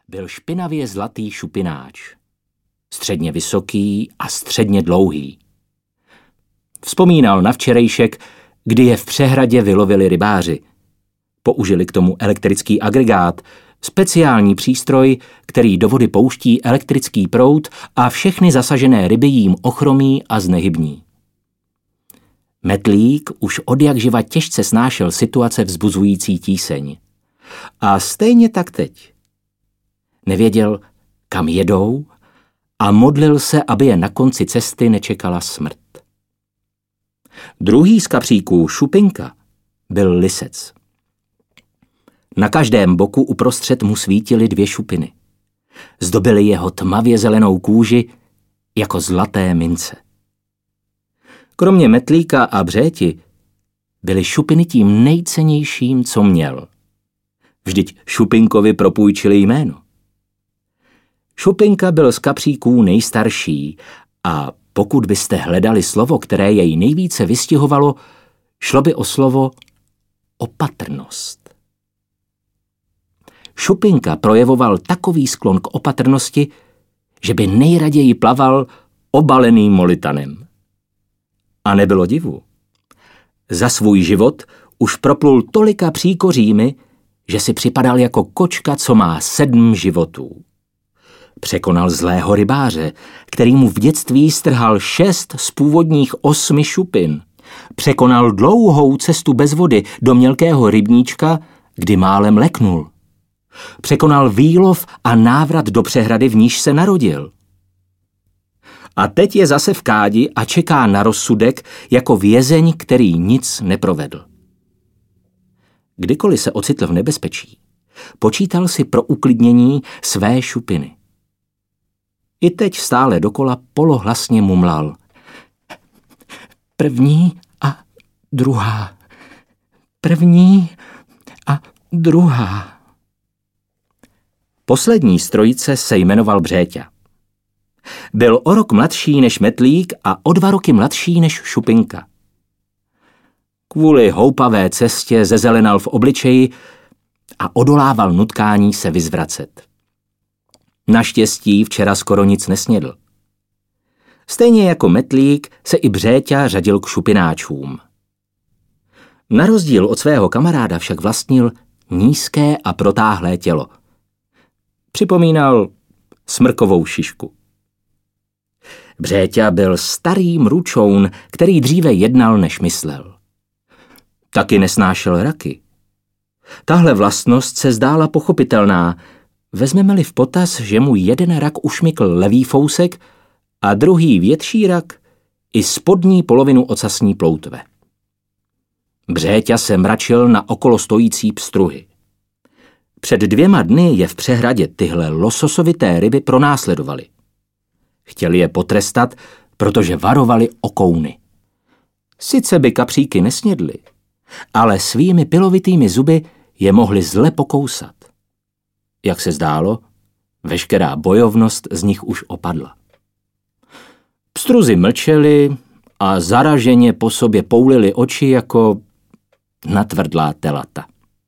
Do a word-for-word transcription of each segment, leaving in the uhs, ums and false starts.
byl špinavě zlatý šupináč. Středně vysoký a středně dlouhý. Vzpomínal na včerejšek, kdy je v přehradě vylovili rybáři. Použili k tomu elektrický agregát, speciální přístroj, který do vody pouští elektrický proud a všechny zasažené ryby jím ochromí a znehybní. Metlík už odjakživa těžce snášel situace vzbuzující tíseň. A stejně tak teď. Nevěděl, kam jedou a modlil se, aby je na konci cesty nečekala smrt. Druhý z kapříků, Šupinka, byl lisec. Na každém boku uprostřed mu svítily dvě šupiny. Zdobily jeho tmavě zelenou kůži jako zlaté mince. Kromě Metlíka a Břéti byly šupiny tím nejcennějším, co měl. Vždyť Šupinkovi propůjčili jméno. Šupinka byl z kapříků nejstarší a pokud byste hledali slovo, které jej nejvíce vystihovalo, šlo by o slovo opatrnost. Šupinka projevoval takový sklon k opatrnosti, že by nejraději plaval obalený molitanem. A nebylo divu. Za svůj život už proplul tolika příkořími, že si připadal jako kočka, co má sedm životů. Překonal zlého rybáře, který mu v dětství strhal šest z původních osmi šupin. Překonal dlouhou cestu bez vody do mělkého rybníčka, kdy málem leknul. Překonal výlov a návrat do přehrady, v níž se narodil. A teď je zase v kádi a čeká na rozsudek jako vězeň, který nic neprovedl. Kdykoliv se ocitl v nebezpečí, počítal si pro uklidnění své šupiny. I teď stále dokola polohlasně mumlal. První a druhá. První a druhá. Poslední z trojice se jmenoval Břéťa. Byl o rok mladší než Metlík a o dva roky mladší než Šupinka. Kvůli houpavé cestě zezelenal v obličeji a odolával nutkání se vyzvracet. Naštěstí včera skoro nic nesnědl. Stejně jako Metlík se i Břéťa řadil k šupináčům. Na rozdíl od svého kamaráda však vlastnil nízké a protáhlé tělo. Připomínal smrkovou šišku. Břéťa byl starý mručoun, který dříve jednal, než myslel. Taky nesnášel raky. Tahle vlastnost se zdála pochopitelná, vezmeme-li v potaz, že mu jeden rak ušmykl levý fousek a druhý větší rak i spodní polovinu ocasní ploutve. Břéťa se mračil na okolo stojící pstruhy. Před dvěma dny je v přehradě tyhle lososovité ryby pronásledovali. Chtěli je potrestat, protože varovali o kouny. Sice by kapříky nesnědli, ale svými pilovitými zuby je mohli zle pokousat. Jak se zdálo, veškerá bojovnost z nich už opadla. Pstruzy mlčeli a zaraženě po sobě poulili oči jako natvrdlá telata.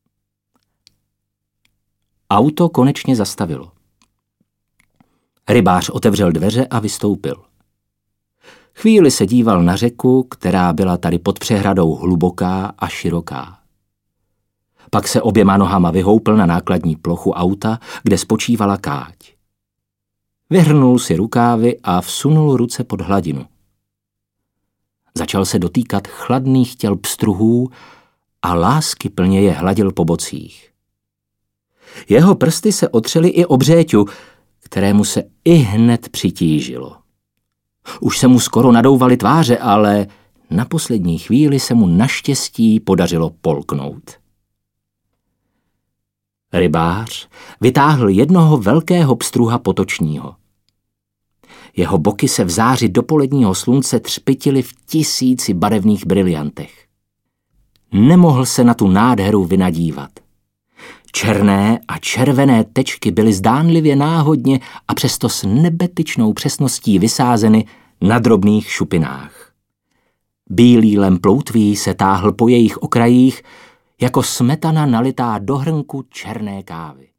Auto konečně zastavilo. Rybář otevřel dveře a vystoupil. Chvíli se díval na řeku, která byla tady pod přehradou hluboká a široká. Pak se oběma nohama vyhoupl na nákladní plochu auta, kde spočívala káť. Vyhrnul si rukávy a vsunul ruce pod hladinu. Začal se dotýkat chladných těl pstruhů a láskyplně je hladil po bocích. Jeho prsty se otřely i o Břéťu, kterému se i hned přitížilo. Už se mu skoro nadouvaly tváře, ale na poslední chvíli se mu naštěstí podařilo polknout. Rybář vytáhl jednoho velkého pstruha potočního. Jeho boky se v záři dopoledního slunce třpytily v tisíci barevných briliantech. Nemohl se na tu nádheru vynadívat. Černé a červené tečky byly zdánlivě náhodně a přesto s nebetyčnou přesností vysázeny na drobných šupinách. Bílý lem ploutví se táhl po jejich okrajích jako smetana nalitá do hrnku černé kávy.